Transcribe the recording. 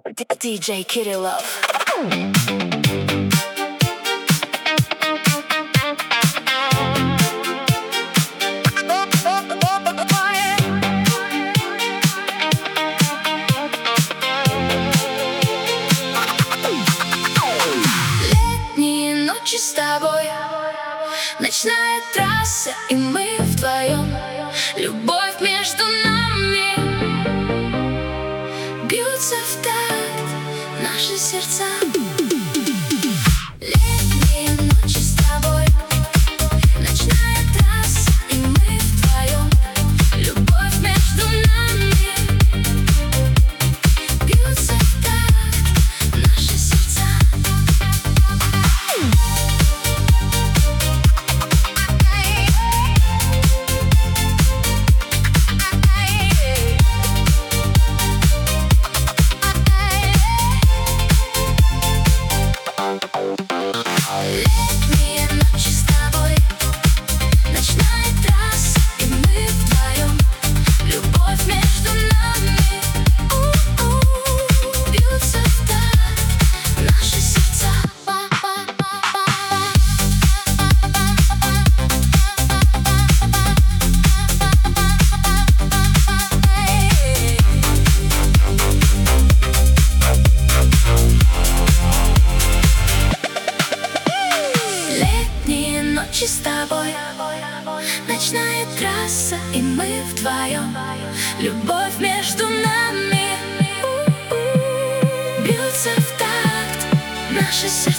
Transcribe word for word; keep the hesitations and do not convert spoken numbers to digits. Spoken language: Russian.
ди джей Kirillov. Летние ночи с тобой, ночная трасса, и мы вдвоем. Любовь между нами, бьются в такт наши сердца. Летние ночи с тобой, ночная трасса, и мы вдвоем. Любовь между нами, бьются в такт наши сердца. Летние ночи с тобой, ночная трасса, и мы вдвоем. Любовь между нами, у-у, бьются в такт наши сердца. Летние ночи с тобой, ночная трасса, и мы вдвоем. Любовь между нами, у-у, бьются в такт наши сердца.